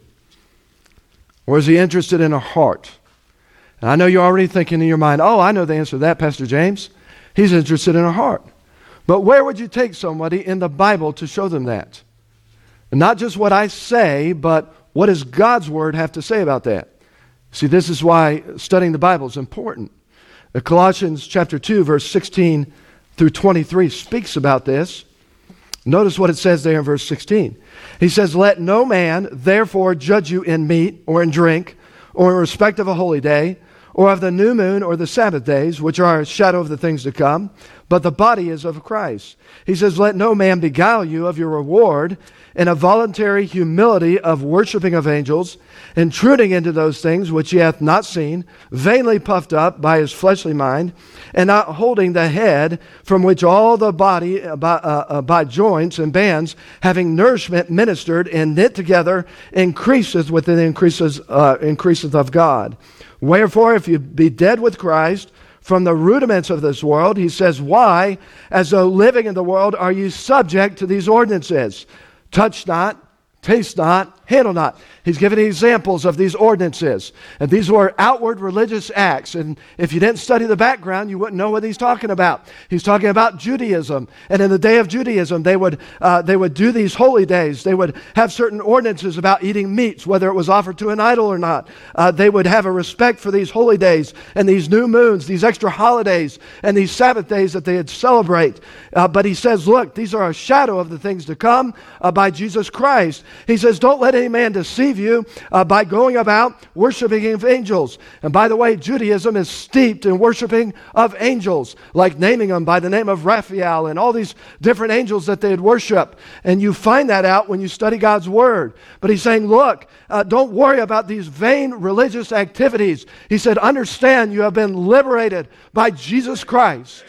Or is He interested in a heart? And I know you're already thinking in your mind, oh, I know the answer to that, Pastor James. He's interested in a heart. But where would you take somebody in the Bible to show them that? And not just what I say, but what does God's Word have to say about that? See, this is why studying the Bible is important. The Colossians chapter two, verse sixteen through twenty-three speaks about this. Notice what it says there in verse sixteen. He says, let no man therefore judge you in meat or in drink or in respect of a holy day, or of the new moon or the Sabbath days, which are a shadow of the things to come, but the body is of Christ. He says, let no man beguile you of your reward in a voluntary humility of worshiping of angels, intruding into those things which he hath not seen, vainly puffed up by his fleshly mind, and not holding the head, from which all the body uh, by, uh, uh, by joints and bands, having nourishment ministered and knit together, increaseth with the increases, uh, increaseth of God. Wherefore, if you be dead with Christ from the rudiments of this world, he says, why, as though living in the world, are you subject to these ordinances? Touch not, taste not, handle not. He's given examples of these ordinances. And these were outward religious acts. And if you didn't study the background, you wouldn't know what he's talking about. He's talking about Judaism. And in the day of Judaism, they would uh, they would do these holy days. They would have certain ordinances about eating meats, whether it was offered to an idol or not. Uh, they would have a respect for these holy days and these new moons, these extra holidays, and these Sabbath days that they would celebrate. Uh, but he says, look, these are a shadow of the things to come uh, by Jesus Christ. He says, don't let any man deceive you uh, by going about worshiping of angels. And by the way, Judaism is steeped in worshiping of angels, like naming them by the name of Raphael and all these different angels that they'd worship. And you find that out when you study God's Word. But he's saying, look, uh, don't worry about these vain religious activities. He said, understand you have been liberated by Jesus Christ.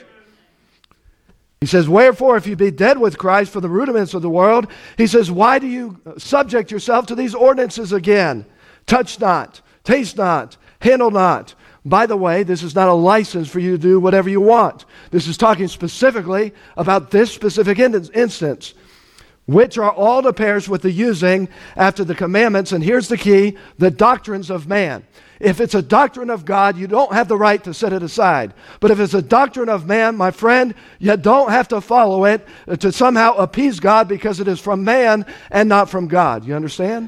He says, wherefore, if you be dead with Christ for the rudiments of the world, he says, why do you subject yourself to these ordinances again? Touch not, taste not, handle not. By the way, this is not a license for you to do whatever you want. This is talking specifically about this specific in- instance, which are all to perish with the using after the commandments, and here's the key, the doctrines of man. If it's a doctrine of God, you don't have the right to set it aside. But if it's a doctrine of man, my friend, you don't have to follow it to somehow appease God because it is from man and not from God. You understand?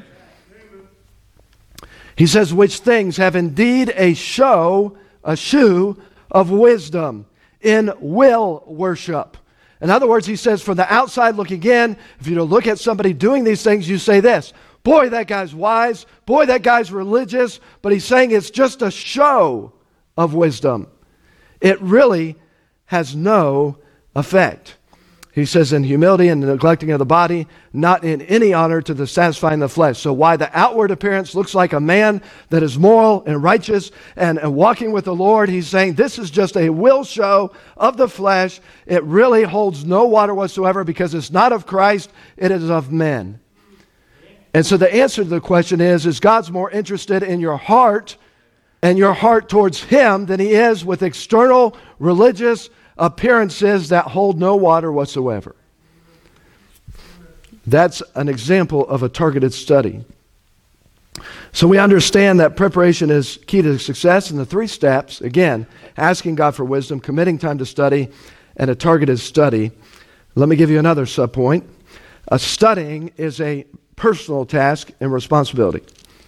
He says, which things have indeed a show, a shew of wisdom in will worship. In other words, he says, from the outside looking in, if you look at somebody doing these things, you say this, boy, that guy's wise. Boy, that guy's religious. But he's saying it's just a show of wisdom. It really has no effect. He says, in humility and the neglecting of the body, not in any honor to the satisfying the flesh. So why the outward appearance looks like a man that is moral and righteous and, and walking with the Lord, he's saying this is just a will show of the flesh. It really holds no water whatsoever because it's not of Christ, it is of men. And so the answer to the question is, is God's more interested in your heart and your heart towards Him than He is with external religious appearances that hold no water whatsoever. That's an example of a targeted study. So we understand that preparation is key to success, and the three steps, again, asking God for wisdom, committing time to study, and a targeted study. Let me give you another subpoint. A studying is a personal task and responsibility.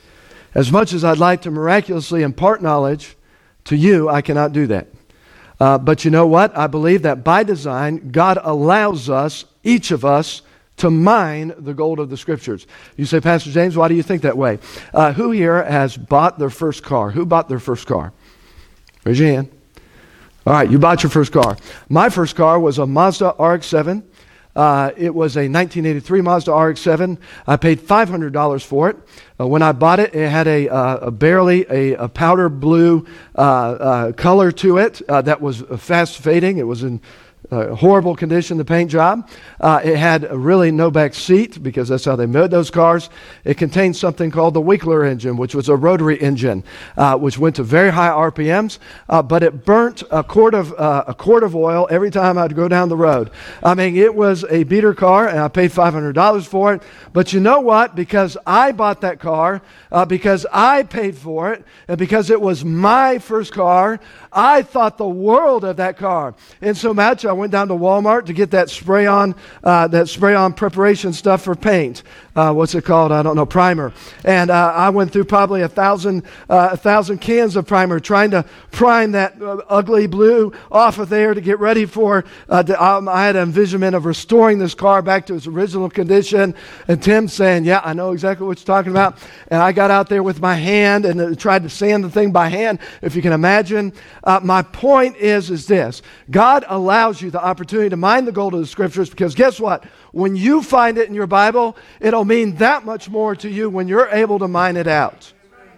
As much as I'd like to miraculously impart knowledge to you, I cannot do that. Uh, but you know what? I believe that by design, God allows us, each of us, to mine the gold of the Scriptures. You say, Pastor James, why do you think that way? Uh, who here has bought their first car? Who bought their first car? Raise your hand. All right, you bought your first car. My first car was a Mazda R X seven. Uh, it was a nineteen eighty-three Mazda R X seven. I paid five hundred dollars for it. Uh, when I bought it, it had a, uh, a barely a, a powder blue uh, uh, color to it uh, that was fast fading. It was in uh, horrible condition, the paint job. Uh, it had really no back seat because that's how they made those cars. It contained something called the Winkler engine, which was a rotary engine, uh, which went to very high R P Ms, uh, but it burnt a quart of uh, a quart of oil every time I'd go down the road. I mean, it was a beater car, and I paid five hundred dollars for it. But you know what? Because I bought that car, uh, because I paid for it, and because it was my first car, I thought the world of that car. And so much, I went down to Walmart to get that spray-on, uh, that spray-on preparation stuff for paint. Uh, what's it called? I don't know, primer. And uh, I went through probably a thousand, uh, a thousand cans of primer trying to prime that uh, ugly blue off of there to get ready for, uh, the, um, I had an envisionment of restoring this car back to its original condition. And Tim saying, yeah, I know exactly what you're talking about. And I got out there with my hand and uh, tried to sand the thing by hand, if you can imagine. Uh, my point is, is this. God allows you the opportunity to mine the gold of the Scriptures because guess what? When you find it in your Bible, it'll mean that much more to you when you're able to mine it out.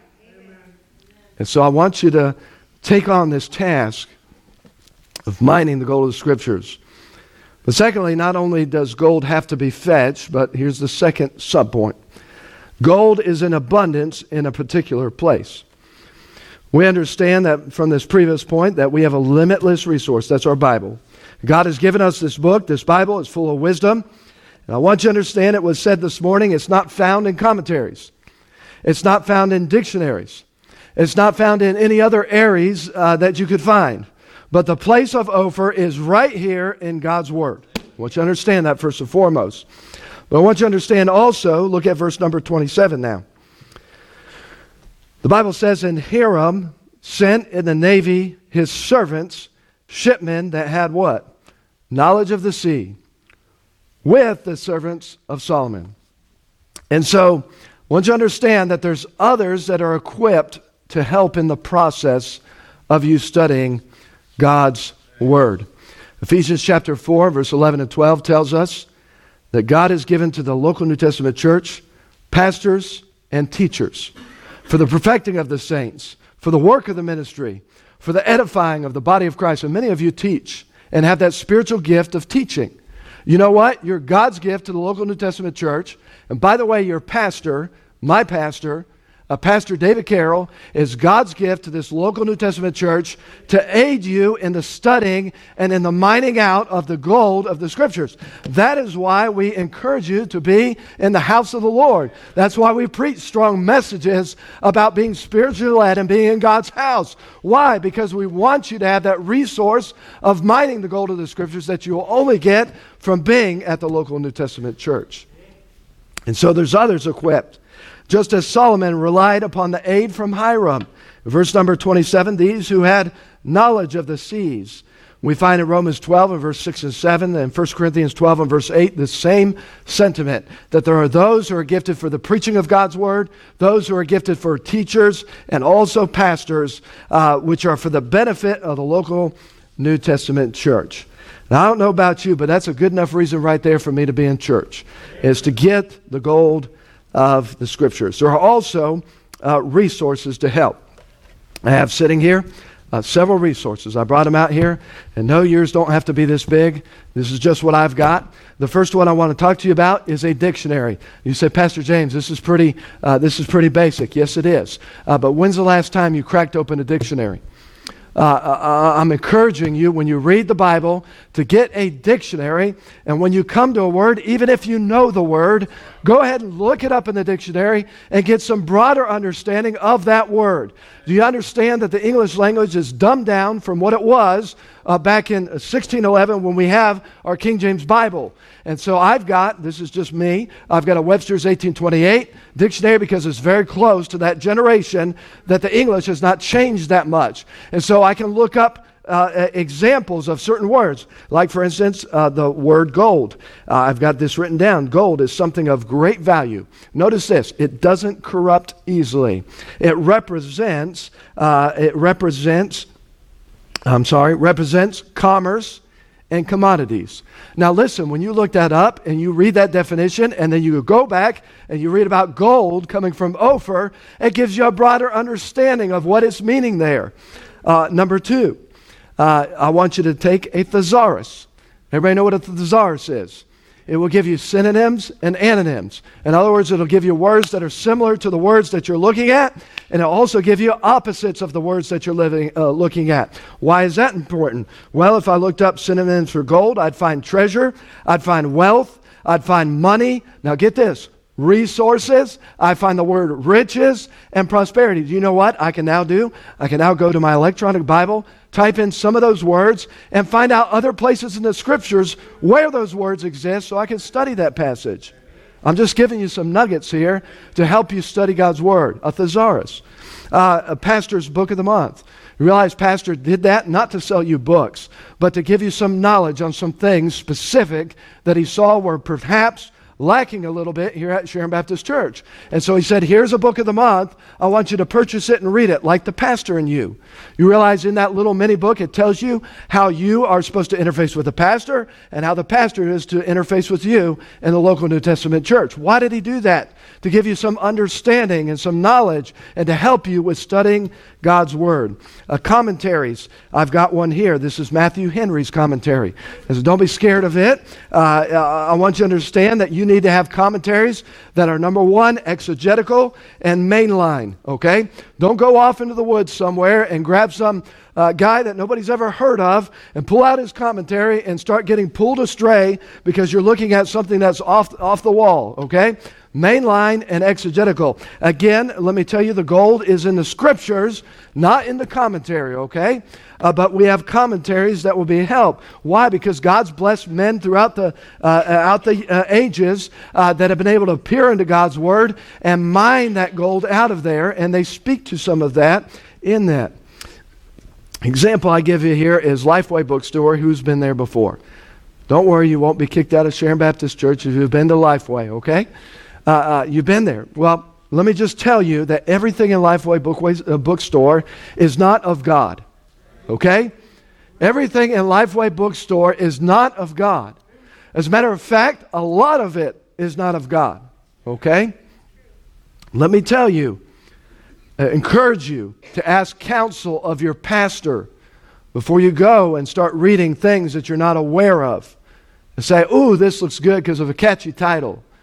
And so I want you to take on this task of mining the gold of the Scriptures. But secondly, not only does gold have to be fetched, but here's the second subpoint. Gold is in abundance in a particular place. We understand that from this previous point that we have a limitless resource. That's our Bible. God has given us this book. This Bible is full of wisdom. And I want you to understand it was said this morning, it's not found in commentaries. It's not found in dictionaries. It's not found in any other areas uh, that you could find. But the place of Ophir is right here in God's Word. I want you to understand that first and foremost. But I want you to understand also, look at verse number twenty-seven now. The Bible says, and Hiram sent in the navy his servants, shipmen that had what? Knowledge of the sea, with the servants of Solomon. And so, I want you to understand that there's others that are equipped to help in the process of you studying God's Word. Ephesians chapter four, verse eleven and twelve tells us that God has given to the local New Testament church pastors and teachers for the perfecting of the saints, for the work of the ministry, for the edifying of the body of Christ. And many of you teach and have that spiritual gift of teaching. You know what? You're God's gift to the local New Testament church. And by the way, your pastor, my pastor, Uh, Pastor David Carroll is God's gift to this local New Testament church to aid you in the studying and in the mining out of the gold of the Scriptures. That is why we encourage you to be in the house of the Lord. That's why we preach strong messages about being spiritually led and being in God's house. Why? Because we want you to have that resource of mining the gold of the Scriptures that you will only get from being at the local New Testament church. And so there's others equipped. Just as Solomon relied upon the aid from Hiram. Verse number twenty-seven, these who had knowledge of the seas. We find in Romans twelve and verse six and seven, and First Corinthians twelve and verse eight, the same sentiment, that there are those who are gifted for the preaching of God's word, those who are gifted for teachers, and also pastors, uh, which are for the benefit of the local New Testament church. Now, I don't know about you, but that's a good enough reason right there for me to be in church, is to get the gold of the Scriptures. There are also uh, resources to help. I have sitting here uh, several resources. I brought them out here, and no, yours don't have to be this big. This is just what I've got. The first one I want to talk to you about is a dictionary. You say, Pastor James, this is pretty, uh, this is pretty basic. Yes, it is. Uh, but when's the last time you cracked open a dictionary? Uh, uh, I'm encouraging you, when you read the Bible, to get a dictionary, and when you come to a word, even if you know the word, go ahead and look it up in the dictionary and get some broader understanding of that word. Do you understand that the English language is dumbed down from what it was uh, back in sixteen eleven when we have our King James Bible? And so I've got, this is just me, I've got a Webster's eighteen twenty-eight dictionary because it's very close to that generation that the English has not changed that much. And so I can look up Uh, examples of certain words, like for instance uh, the word gold. uh, I've got this written down. Gold is something of great value. Notice this, it doesn't corrupt easily. It represents uh, it represents I'm sorry represents commerce and commodities. Now listen, when you look that up and you read that definition and then you go back and you read about gold coming from Ophir, it gives you a broader understanding of what it's meaning there. Uh, number two, Uh, I want you to take a thesaurus. Everybody know what a thesaurus is? It will give you synonyms and antonyms. In other words, it'll give you words that are similar to the words that you're looking at, and it'll also give you opposites of the words that you're living, uh, looking at. Why is that important? Well, if I looked up synonyms for gold, I'd find treasure, I'd find wealth, I'd find money. Now get this, resources, I find the word riches and prosperity. Do you know what I can now do? I can now go to my electronic Bible, type in some of those words, and find out other places in the Scriptures where those words exist so I can study that passage. I'm just giving you some nuggets here to help you study God's Word. A thesaurus. Uh, a pastor's book of the month. You realize Pastor did that not to sell you books, but to give you some knowledge on some things specific that he saw were perhaps lacking a little bit here at Sharon Baptist Church. And so he said, here's a book of the month. I want you to purchase it and read it like the pastor and you. You realize in that little mini book, it tells you how you are supposed to interface with the pastor and how the pastor is to interface with you in the local New Testament church. Why did he do that? To give you some understanding and some knowledge and to help you with studying God's Word. Uh, commentaries. I've got one here. This is Matthew Henry's commentary. So don't be scared of it. Uh, I want you to understand that you need to have commentaries that are, number one, exegetical and mainline, okay? Don't go off into the woods somewhere and grab some uh, guy that nobody's ever heard of and pull out his commentary and start getting pulled astray because you're looking at something that's off, off the wall, okay? Mainline and exegetical. Again, let me tell you, the gold is in the Scriptures, not in the commentary, okay? Uh, but we have commentaries that will be a help. Why? Because God's blessed men throughout the uh, out the uh, ages uh, that have been able to peer into God's Word and mine that gold out of there, and they speak to some of that in that. Example I give you here is Lifeway Bookstore. Who's been there before? Don't worry, you won't be kicked out of Sharon Baptist Church if you've been to Lifeway, okay? Uh, uh, you've been there. Well, let me just tell you that everything in Lifeway Bookways, uh, Bookstore is not of God. Okay? Everything in Lifeway Bookstore is not of God. As a matter of fact, a lot of it is not of God. Okay? Let me tell you, uh, encourage you to ask counsel of your pastor before you go and start reading things that you're not aware of. And say, ooh, this looks good because of a catchy title.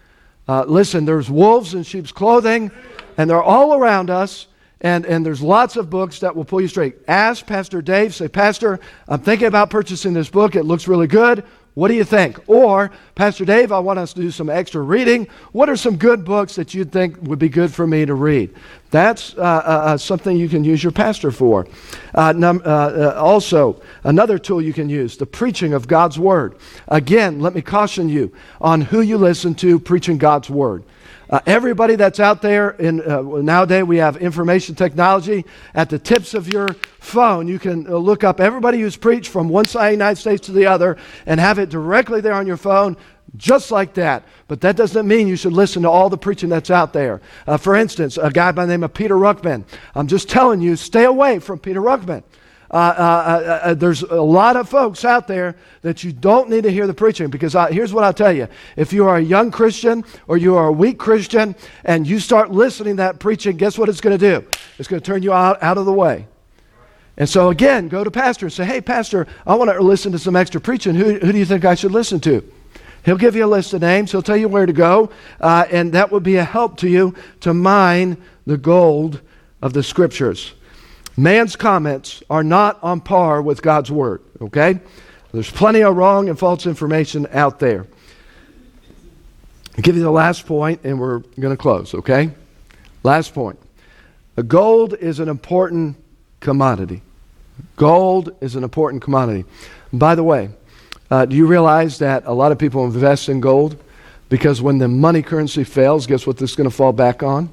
Uh, listen, there's wolves in sheep's clothing, and they're all around us, and, and there's lots of books that will pull you straight. Ask Pastor Dave, say, Pastor, I'm thinking about purchasing this book. It looks really good. What do you think? Or, Pastor Dave, I want us to do some extra reading. What are some good books that you'd think would be good for me to read? That's uh, uh, something you can use your pastor for. Uh, num- uh, uh, also, another tool you can use, the preaching of God's Word. Again, let me caution you on who you listen to preaching God's Word. Uh, everybody that's out there, in uh, nowadays we have information technology at the tips of your phone. You can uh, look up everybody who's preached from one side of the United States to the other and have it directly there on your phone, just like that. But that doesn't mean you should listen to all the preaching that's out there. Uh, for instance, a guy by the name of Peter Ruckman. I'm just telling you, stay away from Peter Ruckman. Uh, uh, uh, there's a lot of folks out there that you don't need to hear the preaching, because I, here's what I'll tell you. If you are a young Christian or you are a weak Christian and you start listening to that preaching, guess what it's going to do? It's going to turn you out, out of the way. And so again, go to pastor and say, hey, pastor, I want to listen to some extra preaching. Who, who do you think I should listen to? He'll give you a list of names. He'll tell you where to go. Uh, and that would be a help to you to mine the gold of the Scriptures. Man's comments are not on par with God's Word, okay? There's plenty of wrong and false information out there. I'll give you the last point, and we're going to close, okay? Last point. The gold is an important commodity. Gold is an important commodity. And by the way, uh, do you realize that a lot of people invest in gold because when the money currency fails, guess what this is going to fall back on?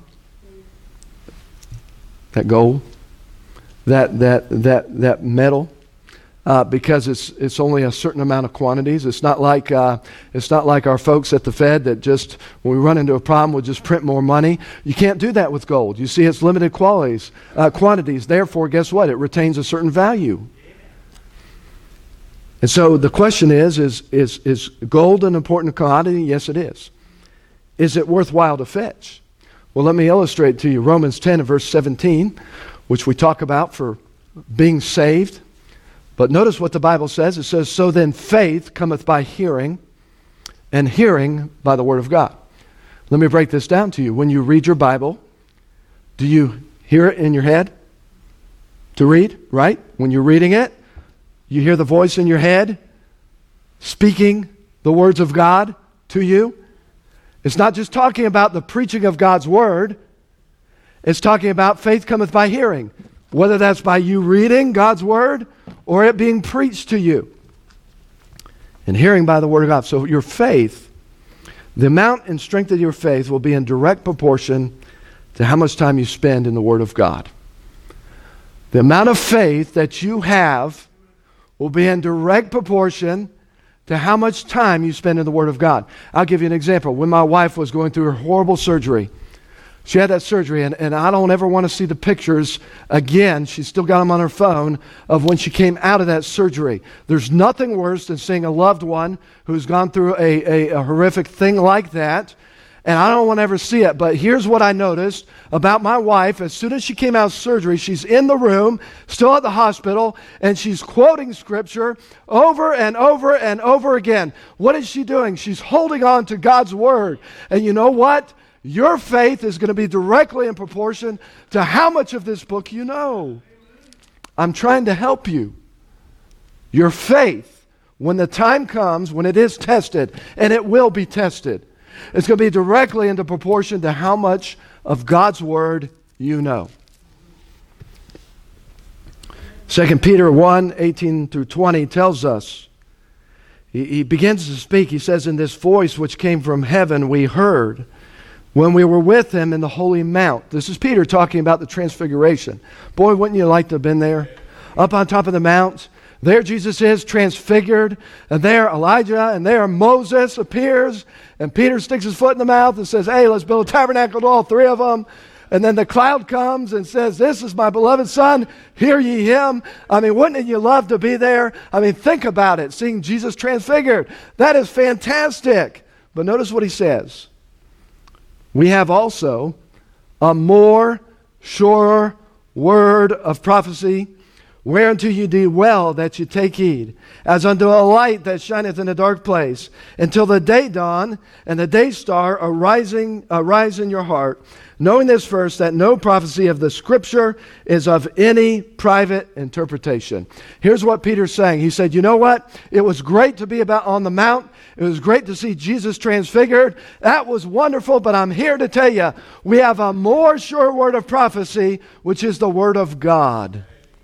That gold. That that that that metal, uh, because it's it's only a certain amount of quantities. It's not like uh, it's not like our folks at the Fed that just when we run into a problem we'll just print more money. You can't do that with gold. You see, it's limited qualities, uh, quantities. Therefore, guess what? It retains a certain value. And so the question is: is is is gold an important commodity? Yes, it is. Is it worthwhile to fetch? Well, let me illustrate to you Romans ten and verse seventeen. Which we talk about for being saved. But notice what the Bible says. It says, so then faith cometh by hearing, and hearing by the Word of God. Let me break this down to you. When you read your Bible, do you hear it in your head to read, right? When you're reading it, you hear the voice in your head speaking the words of God to you. It's not just talking about the preaching of God's Word. It's talking about faith cometh by hearing, whether that's by you reading God's Word or it being preached to you. And hearing by the Word of God. So your faith, the amount and strength of your faith will be in direct proportion to how much time you spend in the Word of God. The amount of faith that you have will be in direct proportion to how much time you spend in the Word of God. I'll give you an example. When my wife was going through her horrible surgery, she had that surgery, and, and I don't ever want to see the pictures again. She's still got them on her phone of when she came out of that surgery. There's nothing worse than seeing a loved one who's gone through a, a, a horrific thing like that, and I don't want to ever see it. But here's what I noticed about my wife. As soon as she came out of surgery, she's in the room, still at the hospital, and she's quoting Scripture over and over and over again. What is she doing? She's holding on to God's Word. And you know what? Your faith is going to be directly in proportion to how much of this book you know. I'm trying to help you. Your faith, when the time comes, when it is tested, and it will be tested, it's going to be directly into proportion to how much of God's Word you know. Second Peter one, eighteen through twenty tells us, he, he begins to speak, he says, in this voice which came from heaven we heard, when we were with him in the holy mount. This is Peter talking about the transfiguration. Boy, wouldn't you like to have been there? Up on top of the mount. There Jesus is transfigured. And there Elijah and there Moses appears. And Peter sticks his foot in the mouth and says, hey, let's build a tabernacle to all three of them. And then the cloud comes and says, this is my beloved Son, hear ye him. I mean, wouldn't you love to be there? I mean, think about it, seeing Jesus transfigured. That is fantastic. But notice what he says. We have also a more sure word of prophecy, Whereunto you do well that you take heed, as unto a light that shineth in a dark place, until the day dawn and the day star arising, arise in your heart, knowing this first, that no prophecy of the Scripture is of any private interpretation. Here's what Peter's saying. He said, you know what? It was great to be about on the mount. It was great to see Jesus transfigured. That was wonderful, but I'm here to tell you, we have a more sure word of prophecy, which is the Word of God.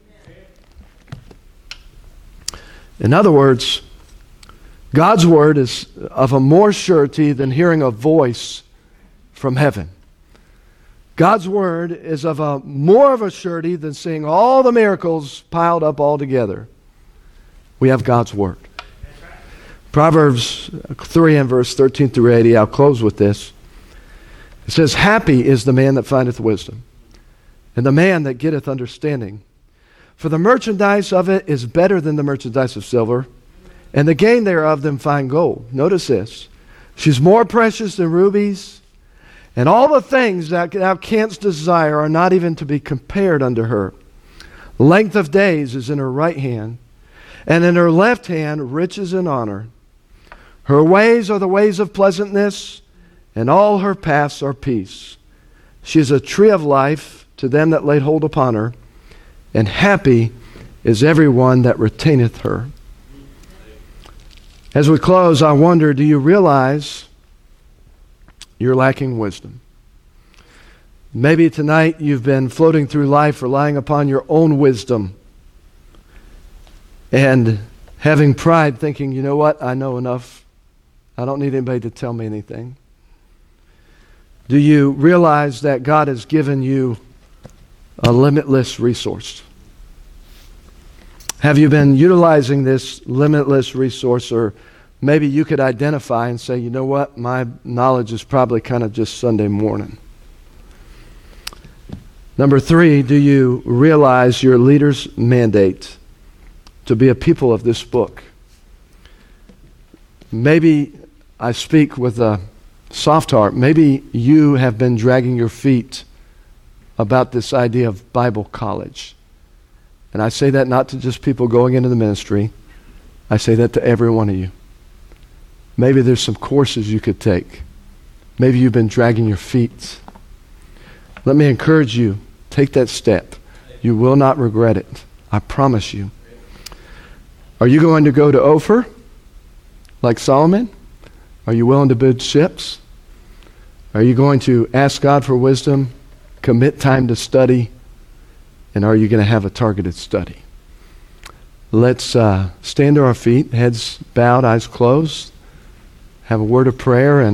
In other words, God's Word is of a more surety than hearing a voice from heaven. God's Word is of a more of a surety than seeing all the miracles piled up all together. We have God's Word. Proverbs three and verse thirteen through eighty, I'll close with this. It says, happy is the man that findeth wisdom, and the man that getteth understanding. For the merchandise of it is better than the merchandise of silver, and the gain thereof than fine gold. Notice this. She's more precious than rubies, and all the things that thou canst desire are not even to be compared unto her. Length of days is in her right hand, and in her left hand riches and honor. Her ways are the ways of pleasantness, and all her paths are peace. She is a tree of life to them that laid hold upon her, and happy is every one that retaineth her. As we close, I wonder, do you realize you're lacking wisdom? Maybe tonight you've been floating through life relying upon your own wisdom and having pride, thinking, you know what, I know enough. I don't need anybody to tell me anything. Do you realize that God has given you a limitless resource? Have you been utilizing this limitless resource, or maybe you could identify and say, you know what, my knowledge is probably kind of just Sunday morning. Number three, do you realize your leader's mandate to be a people of this book? Maybe I speak with a soft heart. Maybe you have been dragging your feet about this idea of Bible college. And I say that not to just people going into the ministry. I say that to every one of you. Maybe there's some courses you could take. Maybe you've been dragging your feet. Let me encourage you, take that step. You will not regret it. I promise you. Are you going to go to Ophir like Solomon? Are you willing to build ships? Are you going to ask God for wisdom, commit time to study, and are you going to have a targeted study? Let's uh, stand to our feet, heads bowed, eyes closed, have a word of prayer, and